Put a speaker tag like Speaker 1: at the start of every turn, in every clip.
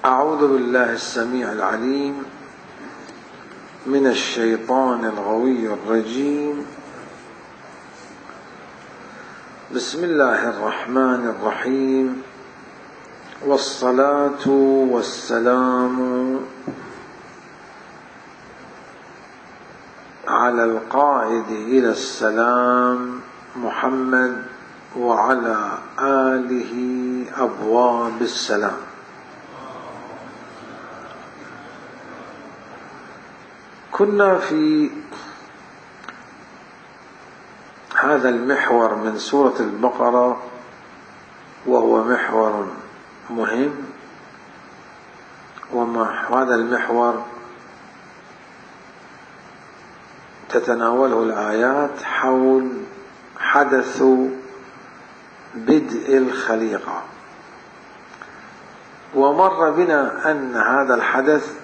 Speaker 1: أعوذ بالله السميع العليم من الشيطان الغوي الرجيم. بسم الله الرحمن الرحيم، والصلاة والسلام على القائد إلى السلام محمد وعلى آله أبواب السلام. كنا في هذا المحور من سورة البقرة، وهو محور مهم، وهذا المحور تتناوله الآيات حول حدث بدء الخليقة. ومر بنا أن هذا الحدث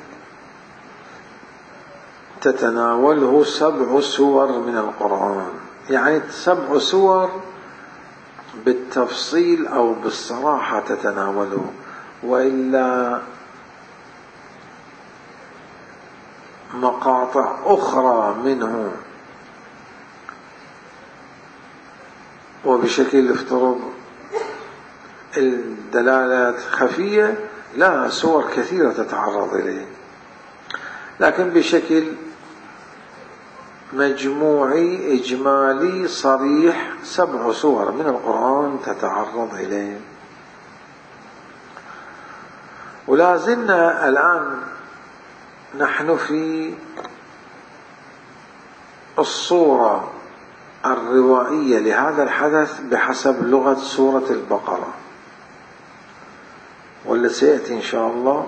Speaker 1: تتناوله 7 سور من القرآن، يعني 7 سور بالتفصيل أو بالصراحة تتناوله، وإلا مقاطع أخرى منه وبشكل افترض الدلالات خفية، لا، سور كثيرة تتعرض إليه، لكن بشكل مجموعي إجمالي صريح 7 سور من القرآن تتعرض إليه. ولا زلنا الآن نحن في الصورة الروائية لهذا الحدث بحسب لغة سورة البقرة، والتي سيأتي إن شاء الله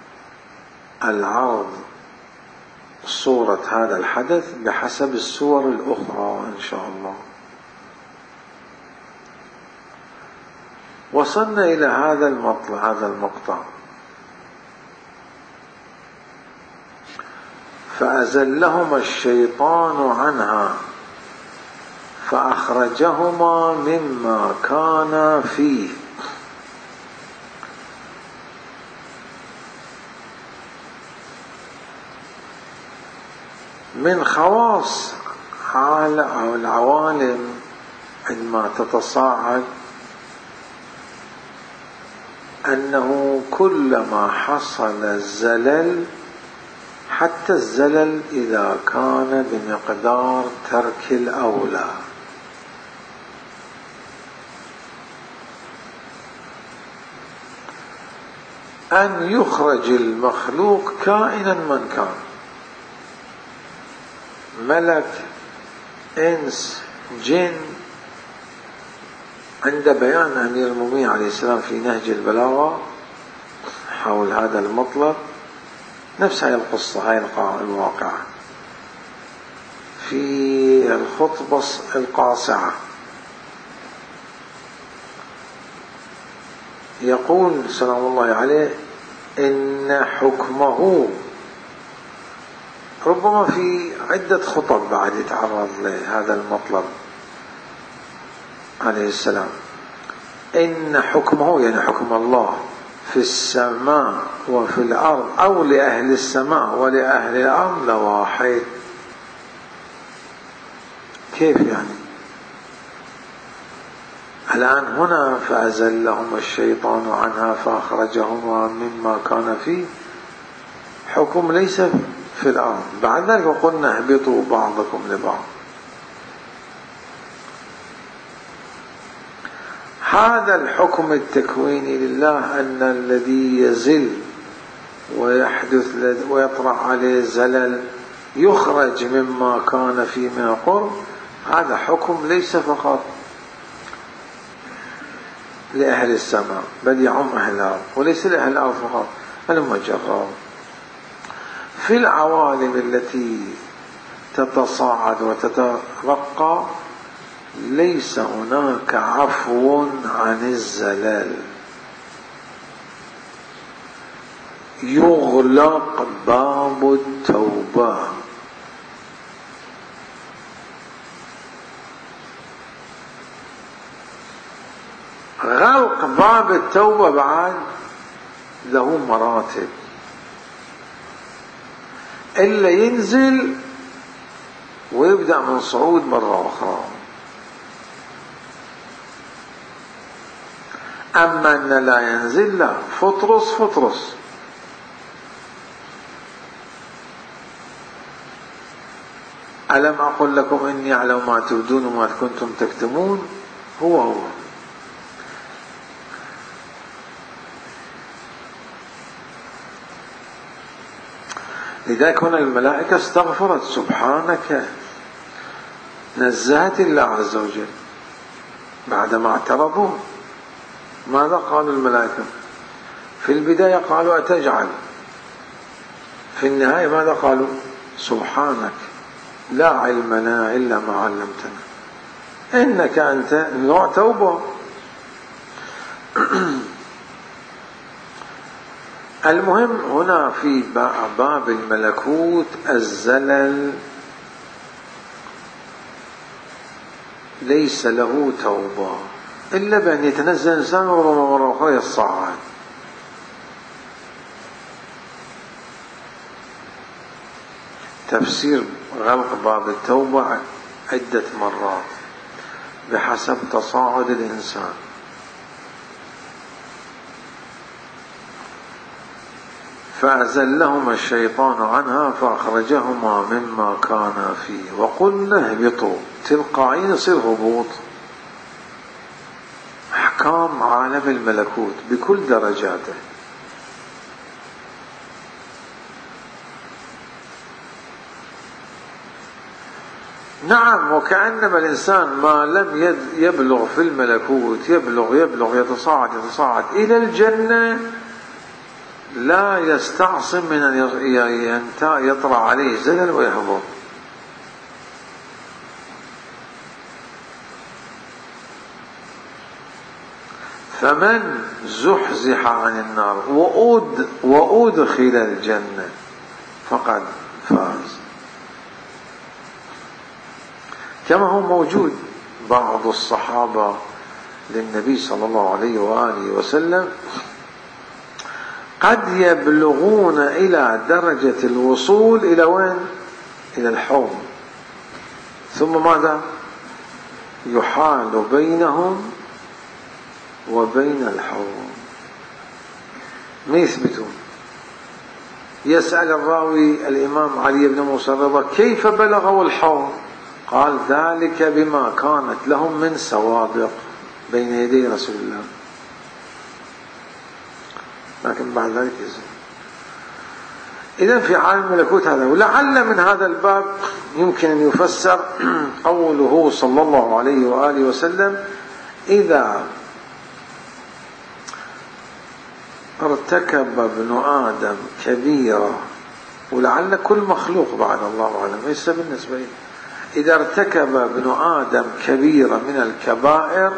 Speaker 1: العرض صورة هذا الحدث بحسب السور الأخرى إن شاء الله. وصلنا إلى هذا المقطع: فأزلهما الشيطان عنها فأخرجهما مما كانا فيه. من خواص أو العوالم عندما تتصاعد أنه كلما حصل الزلل، حتى الزلل إذا كان بمقدار ترك الأولى، أن يخرج المخلوق كائنا من كان، ملك، إنس، جن. عند بيان أمير المؤمنين عليه السلام في نهج البلاغة حول هذا المطلب نفس هاي القصة، هاي الواقعة في الخطبة القاصعة، يقول سلام الله عليه: إن حكمه، ربما في عدة خطب بعد يتعرض لهذا المطلب عليه السلام، إن حكمه يعني حكم الله في السماء وفي الأرض أو لأهل السماء ولأهل الأرض لواحد. كيف يعني؟ الآن هنا فأزلهما الشيطان عنها فأخرجهما مما كان فيه، حكم ليس في الأرض. بعد ذلك قلنا اهبطوا بعضكم لبعض. هذا الحكم التكويني لله، أن الذي يزل ويحدث ويطرأ عليه زلل يخرج مما كان فيه من القرب، هذا حكم ليس فقط لأهل السماء بل يعم أهل الأرض، وليس لأهل الأرض فقط، المجرد في العوالم التي تتصاعد وتترقى ليس هناك عفو عن الزلال، يغلق باب التوبة. غلق باب التوبة بعد له مراتب، إلا ينزل ويبدأ من صعود مرة أخرى. أما أن لا ينزل لا، فطرس. ألم أقل لكم إني أعلم ما تبدون وما كنتم تكتمون؟ هو لذلك هنا الملائكة استغفرت: سبحانك، نزهت الله عز وجل بعدما اعترضوا. ماذا قالوا الملائكة؟ في البداية قالوا: أتجعل. في النهاية ماذا قالوا؟ سبحانك لا علم لنا إلا ما علمتنا إنك أنت. نوع توبة. المهم هنا في باب الملكوت الزلل ليس له توبة إلا بأن يتنزل الإنسان مرة أخرى يصعد. تفسير غلق باب التوبة عدة مرات بحسب تصاعد الإنسان. فأزلهما الشيطان عنها فأخرجهما مما كانا فيه وقلنا اهبطوا. تلقائيا يصير هبوط. أحكام عالم الملكوت بكل درجاته. نعم، وكأنما الإنسان ما لم يبلغ في الملكوت يبلغ يتصاعد إلى الجنة لا يستعصم من أن يطرأ عليه زلل ويهبط. فمن زحزح عن النار وأدخل الجنة فقد فاز. كما هو موجود بعض الصحابة للنبي صلى الله عليه وآله وسلم قد يبلغون إلى درجة الوصول إلى وين؟ إلى الحوض، ثم ماذا؟ يحال بينهم وبين الحوض. ما يثبتون. يسأل الراوي الإمام علي بن موسى الرضا: كيف بلغوا الحوض؟ قال: ذلك بما كانت لهم من سوابق بين يدي رسول الله. لكن بعد ذلك يزول. إذن في عالم الملكوت هذا. ولعل من هذا الباب يمكن أن يفسر قوله صلى الله عليه وآله وسلم: إذا ارتكب ابن آدم كبيرة، ولعل كل مخلوق بعد الله أعلم ليس بالنسبة لي، إذا ارتكب ابن آدم كبيرة من الكبائر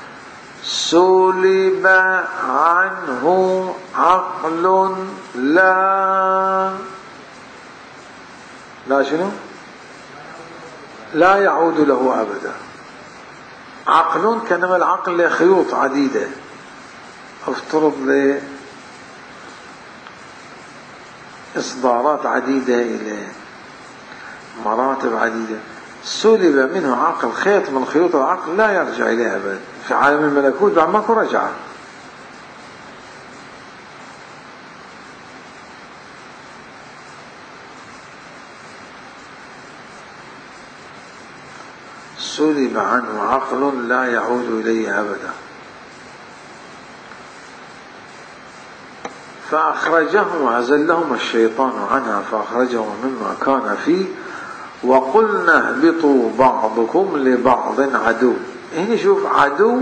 Speaker 1: سلب عنه عقل لا شنو؟ لا يعود له أبدا. عقل كانما العقل له خيوط عديدة، افترض له إصدارات عديدة إلى مراتب عديدة. سلب منه عقل، خيط من خيوط العقل لا يرجع إليه أبدا. في عالم الملكوت بعد ماكو رجعة. سلب عنه عقل لا يعود إليه أبدا. فأخرجهم وأزلهم الشيطان عنها فأخرجهم مما كان فيه وقلنا اهبطوا بعضكم لبعض عدو. هنا شوف، عدو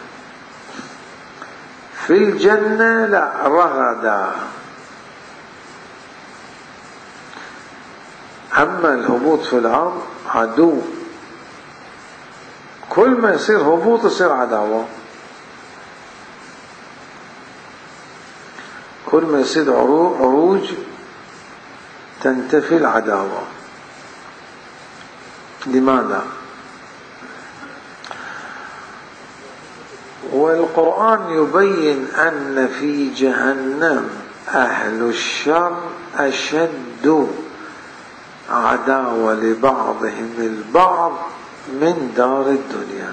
Speaker 1: في الجنة لا، رغدا. أما الهبوط في الأرض عدو. كل ما يصير هبوط يصير عداوة، كل ما يصير عروج تنتفي العداوة. لماذا؟ والقرآن يبين أن في جهنم أهل الشر أشد عداوة لبعضهم البعض من دار الدنيا.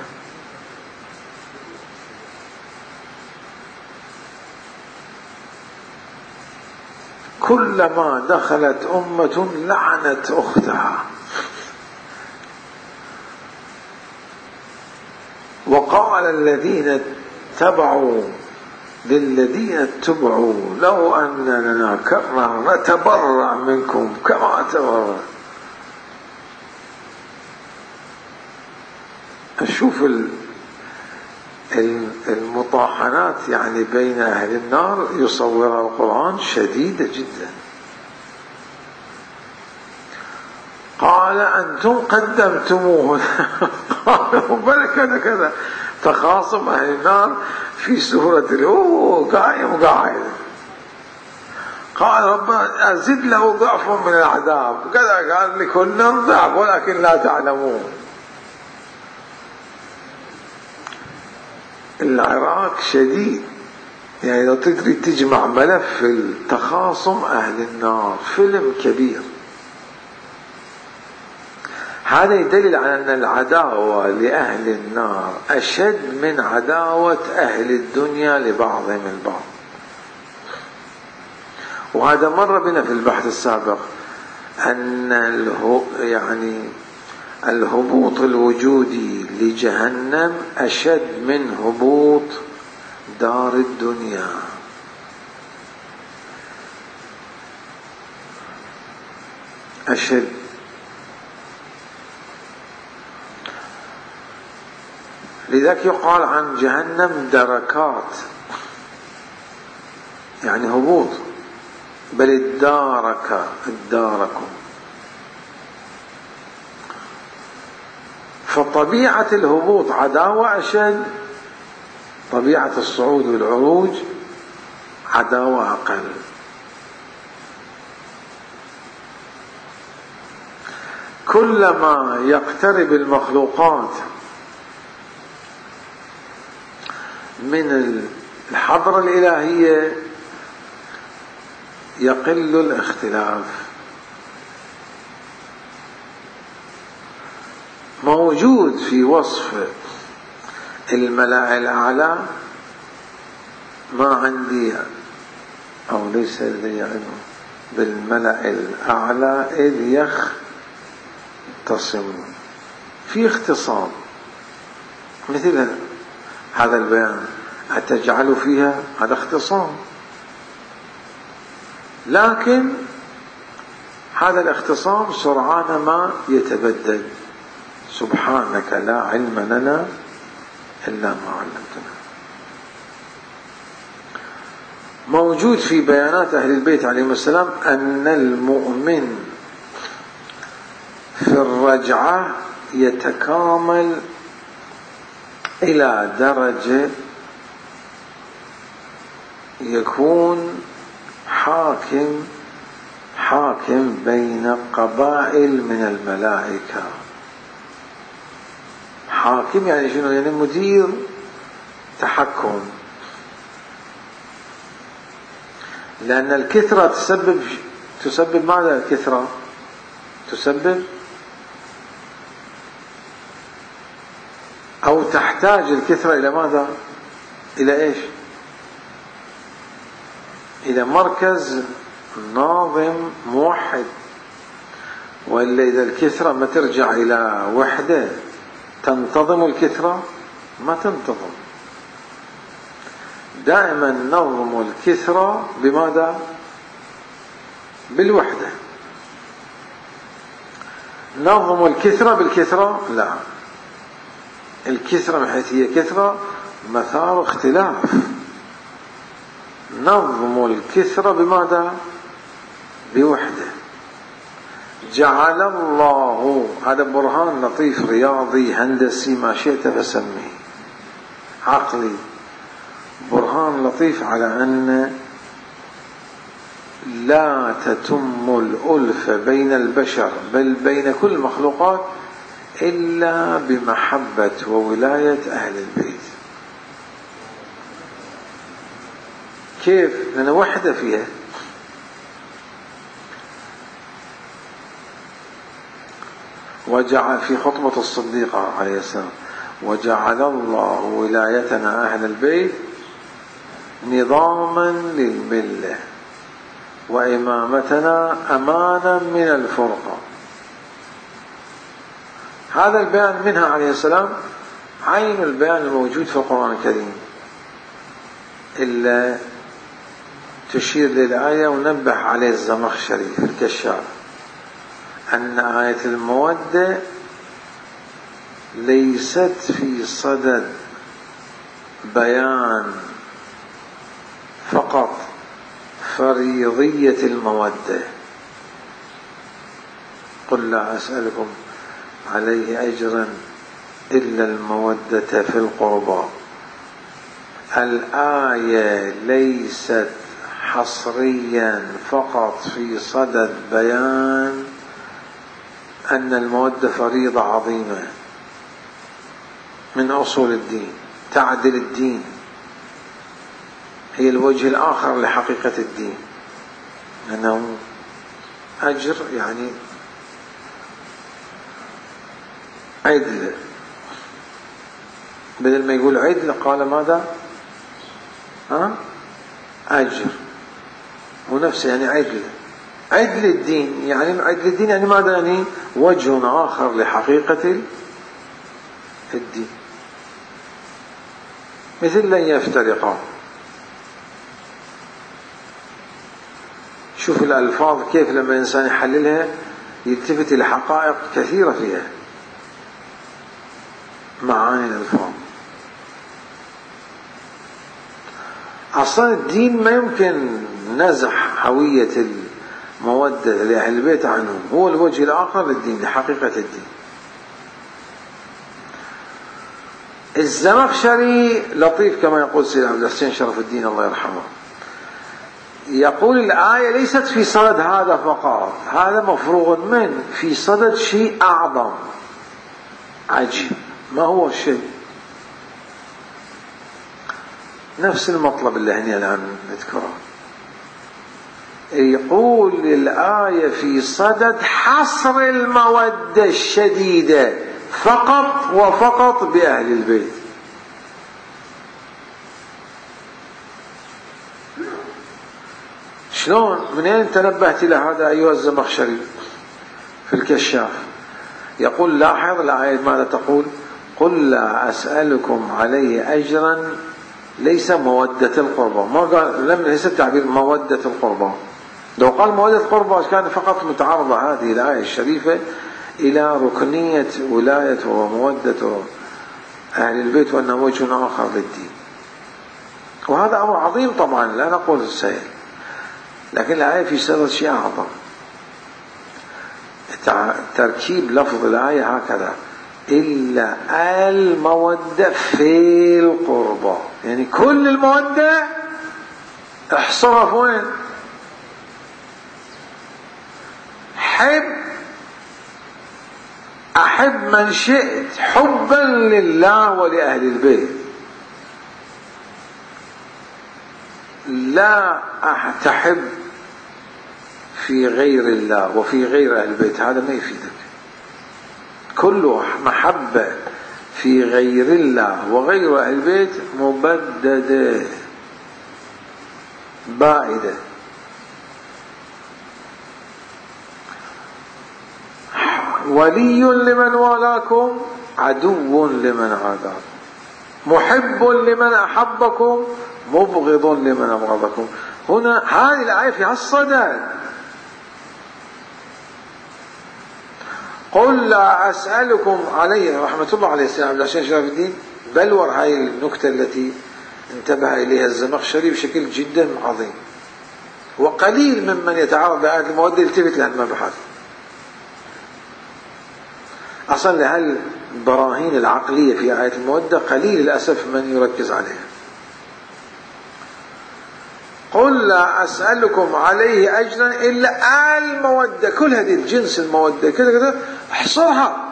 Speaker 1: كلما دخلت أمة لعنت أختها. وقال الذين اتبعوا للذين اتبعوا لو أن لنا كرة نتبرأ منكم كما تبرأ. أشوف المطاحنات يعني بين أهل النار يصورها القرآن شديدة جدا. قال أنتم قدمتموه قالوا بل كذا كذا. تخاصم أهل النار في سورة قاعد قال ربنا أزد له ضعف من العذاب كذا. قال لكل ضعف ولكن لا تعلمون. العراق شديد يعني لو تدري تجمع ملف التخاصم أهل النار فيلم كبير. هذا يدلل على أن العداوة لأهل النار أشد من عداوة أهل الدنيا لبعضهم البعض. وهذا مر بنا في البحث السابق أن يعني الهبوط الوجودي لجهنم أشد من هبوط دار الدنيا. أشد. لذلك يقال عن جهنم دركات يعني هبوط. بل اداركم. فطبيعة الهبوط عداوة أشد، طبيعة الصعود والعروج عداوة أقل. كلما يقترب المخلوقات من الحضرة الإلهية يقل الاختلاف. موجود في وصف الملأ الأعلى ما عندي أو ليس لدي علم بالملأ الأعلى إذ يختصمون. في اختصام مثل هذا البيان أتجعل فيها هذا اختصام. لكن هذا الاختصام سرعان ما يتبدل. سبحانك لا علم لنا إلا ما علمتنا. موجود في بيانات أهل البيت عليهم السلام أن المؤمن في الرجعة يتكامل إلى درجة يكون حاكم بين قبائل من الملائكة. حاكم يعني شنو؟ يعني مدير تحكم. لأن الكثرة تسبب ماذا؟ الكثرة تسبب أو تحتاج الكثرة إلى ماذا؟ إلى إيش؟ إلى مركز ناظم موحد. وإلا إذا الكثرة ما ترجع إلى وحدة تنتظم الكثرة ما تنتظم. دائما نظم الكثرة بماذا؟ بالوحدة. نظم الكثرة بالكثرة لا. الكثرة من حيث هي كثرة مثار اختلاف. نظم الكثرة بماذا؟ بوحدة. جعل الله، هذا برهان لطيف رياضي هندسي ما شئت فسميه عقلي، برهان لطيف على أن لا تتم الألفة بين البشر بل بين كل المخلوقات إلا بمحبة وولاية أهل البيت. كيف؟ لأن وحدة فيها وجعل في خطبة الصديق عليه السلام: وجعل الله ولايتنا أهل البيت نظاما للملة وإمامتنا أمانا من الفرقة. هذا البيان منها عليه السلام عين البيان الموجود في القرآن الكريم، إلا تشير للآية ونبه عليه الزمخشري في الكشاف أن آية المودة ليست في صدد بيان فقط فريضية المودة. قل لا أسألكم عليه أجرا إلا المودة في القربى. الآية ليست حصريا فقط في صدد بيان أن المودة فريضة عظيمة من أصول الدين تعدل الدين، هي الوجه الآخر لحقيقة الدين، أنه أجر يعني عدل، بدل ما يقول عدل قال ماذا؟ أجر، ونفسه يعني عدل الدين، يعني عدل الدين يعني ماذا؟ يعني وجه آخر لحقيقة الدين، مثل لن يفترقا. شوف الألفاظ كيف لما الإنسان يحللها يلتفت إلى حقائق كثيرة فيها، معاني الألفاظ. أصلا الدين ما يمكن نزح هوية المودة لأهل البيت عنهم، هو الوجه الآخر للدين لحقيقة الدين. الزمخشري لطيف كما يقول سيد عبد الحسين شرف الدين الله يرحمه، يقول الآية ليست في صدد هذا فقط، هذا مفروغ منه، في صدد شيء أعظم. عجيب، ما هو الشيء؟ نفس المطلب اللي هنا الآن نذكره. يقول الآية في صدد حصر المودة الشديدة فقط وفقط بأهل البيت. شلون؟ من أين تنبهت إلى هذا أيها الزمخشري في الكشاف؟ يقول لاحظ الآية ماذا تقول: قل لا أسألكم عليه أجرا، ليس مودة القربى، ما قال، لم ليس التعبير مودة القربى. لو قال مودة القربى كان فقط متعارضة هذه الآية الشريفة إلى ركنية ولاية ومودة أهل البيت وأنه وجه آخر للدين، وهذا أمر عظيم طبعا لا نقول السهل، لكن الآية في صدد شيء أعظم. تركيب لفظ الآية هكذا: إلا المودة في القربى، يعني كل المودة احصرها في وين؟ أحب من شئت حبا لله ولأهل البيت، لا تحب في غير الله وفي غير أهل البيت، هذا ما يفيدك. كل محبة في غير الله وغير أهل البيت مبددة بائدة. ولي لمن والاكم عدو لمن عاداكم، محب لمن أحبكم مبغض لمن أبغضكم. هنا هذه الآية فيها الصدد. قل لا أسألكم عليه، رحمة الله عليه السلام عبد الحسين شرف الدين بلور هاي النكتة التي انتبه إليها الزمخشري بشكل جدا عظيم، وقليل ممن يتعرض لآية المودة يلتفت لها المبحث. أصلا لهذه البراهين العقلية في آية المودة قليل للأسف من يركز عليها. قل لا أسألكم عليه أجرا إلا المودة، كل هذه الجنس المودة كذا كذا احصرها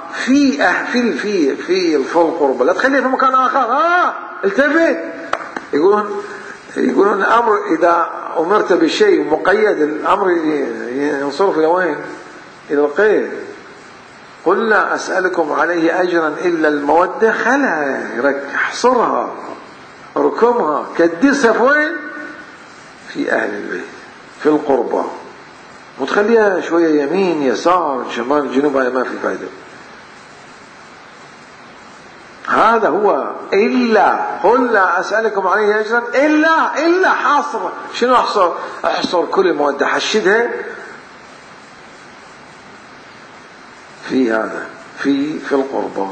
Speaker 1: في القربى، لا تخليها في مكان آخر. التفت. يقولون الأمر إذا أمرت بشيء مقيد الأمر ينصرف إلى وين؟ إلى القيد. قل لا أسألكم عليه أجرا إلا المودة، خلها احصرها، اركمها، كدسها في وين؟ في أهل البيت، في القربى، وتخليها شوية يمين يسار شمال جنوب، هذا ما في فائدة. هذا هو إلا. قل لا أسألكم عليه أجرا إلا حاصر. شنو أحصر كل المودة، حشدها في هذا في القربى.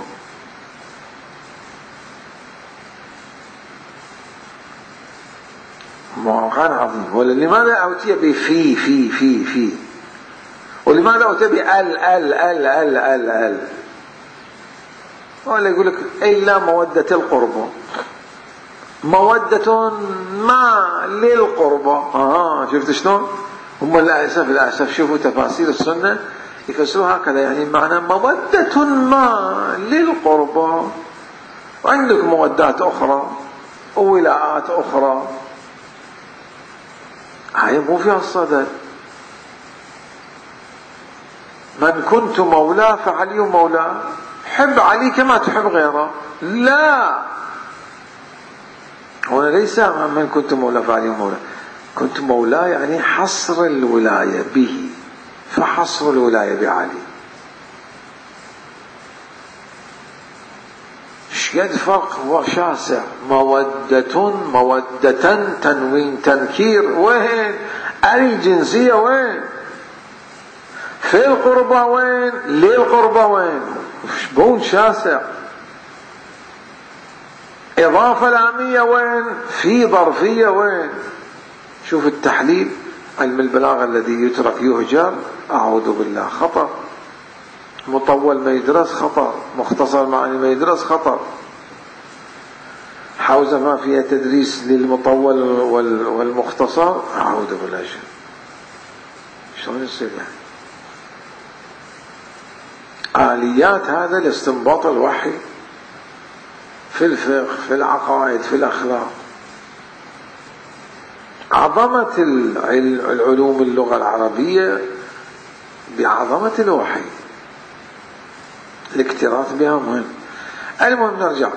Speaker 1: موقعان عظيم. ولماذا أوتي بفي في ولماذا أوتي بال ولا يقول لك إلا مودة القربى، مودة ما للقربى. شفت شلون هم؟ للأسف شوفوا تفاسير السنة يفسروها هكذا، يعني معنى مودة ما للقربى، وعندك مودات أخرى وولاءات أخرى، هاي مو فيها الصدد. من كنت مولاه فعلي مولاه، حب علي كما تحب غيره. لا، هنا ليس من كنت مولاه فعلي مولاه، كنت مولاه يعني حصر الولاية به، فحصر الولاية بعلي. شقد فرق شاسع. مودة تنوين تنكير، وين؟ الجنسية وين؟ في القربى وين؟ للقربى وين؟ شبون شاسع. إضافة لامية وين؟ في ظرفية وين؟ شوف التحليل، علم البلاغة الذي يترك يهجر، أعوذ بالله، خطأ. مطول ما يدرس خطأ، مختصر معاني ما يدرس خطأ. حوزة ما فيها تدريس للمطول والمختصر، أعوذ بالله. شلون يصير يعني؟ آليات هذا لاستنباط الوحي في الفقه، في العقائد، في الأخلاق. عظمة العلوم اللغة العربية بعظمة الوحي، الاكتراث بها مهم. المهم نرجع.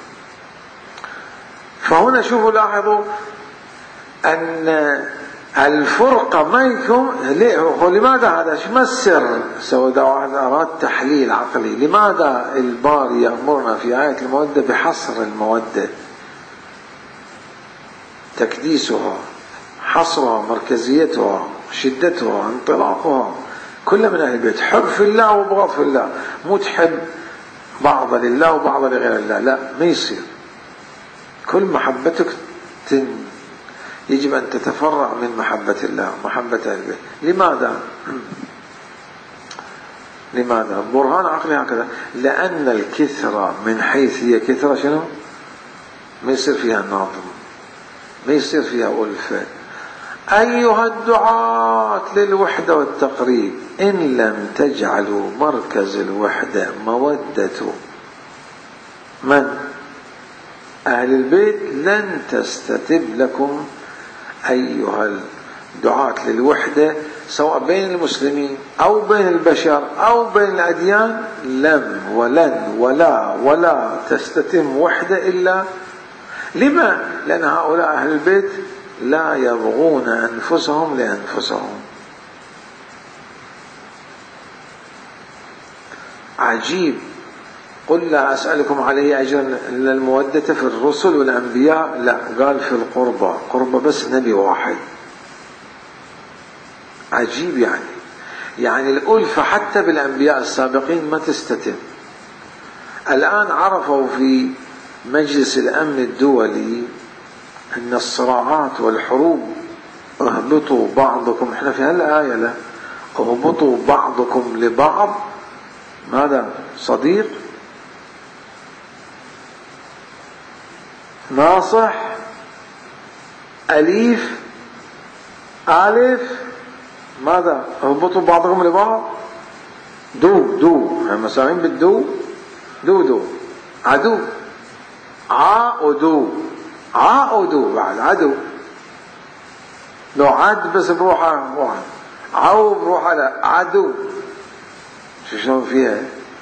Speaker 1: فهنا شوفوا لاحظوا أن الفرقة ما يكون. لماذا هذا؟ ما السر؟ سواء إذا واحد أراد تحليل عقلي، لماذا الباري يأمرنا في آية المودة بحصر المودة، تكديسها، حصرها، مركزيتها، شدتها، انطلاقها، كل من أهل البيت. حب في الله وبغض في الله، مو تحب بعض لله وبعض لغير الله، لا، ما يصير. كل محبتك يجب أن تتفرع من محبة الله، محبة أهل البيت. لماذا؟ برهان عقلي هكذا. لأن الكثرة من حيث هي كثرة شنو؟ ما يصير فيها ناظم، ما يصير فيها ألفة. أيها الدعاة للوحدة والتقريب، إن لم تجعلوا مركز الوحدة مودة من؟ أهل البيت، لن تستتب لكم أيها الدعاة للوحدة، سواء بين المسلمين أو بين البشر أو بين الأديان، لم ولن ولا تستتم وحدة إلا. لما؟ لأن هؤلاء أهل البيت لا يبغون أنفسهم لأنفسهم. عجيب. قل لا أسألكم عليه أجرا إلا المودة في الرسل والأنبياء، لا، قال في القربى. قربى بس نبي واحد. عجيب. يعني الألفة حتى بالأنبياء السابقين ما تستتم. الآن عرفوا في مجلس الأمن الدولي أن الصراعات والحروب، اهبطوا بعضكم، احنا في هالآية لا، اهبطوا بعضكم لبعض ماذا؟ صديق، ناصح، أليف، آلف، ماذا؟ اهبطوا بعضكم لبعض. دو هم مسامين بالدو. دو عدو. عادو بعد عدو. لو عد بس بروحه واحد، عو بروحه لا، عدو. شلون فيها؟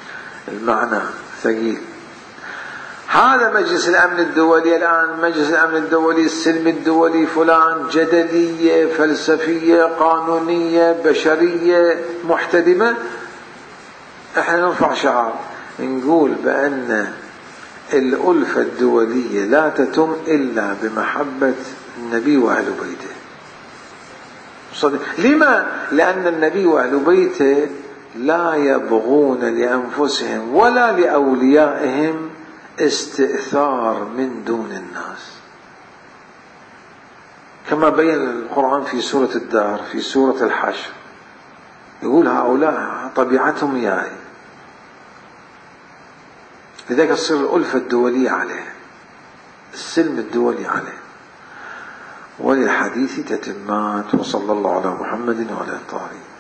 Speaker 1: المعنى ثقيل. هذا مجلس الأمن الدولي الآن، مجلس الأمن الدولي، السلم الدولي، فلان، جدلية فلسفية قانونية بشرية محتدمة. احنا نرفع شعار نقول بأن الألفة الدولية لا تتم إلا بمحبة النبي وأهل بيته. لما؟ لأن النبي وأهل بيته لا يبغون لأنفسهم ولا لأوليائهم استئثار من دون الناس، كما بين القرآن في سورة الدار، في سورة الحشر، يقول هؤلاء طبيعتهم ياي. لذلك تصير الألفة الدولية عليه، السلم الدولي عليه. وللحديث تتمات. وصلى الله على محمد وعلى الطاهرين.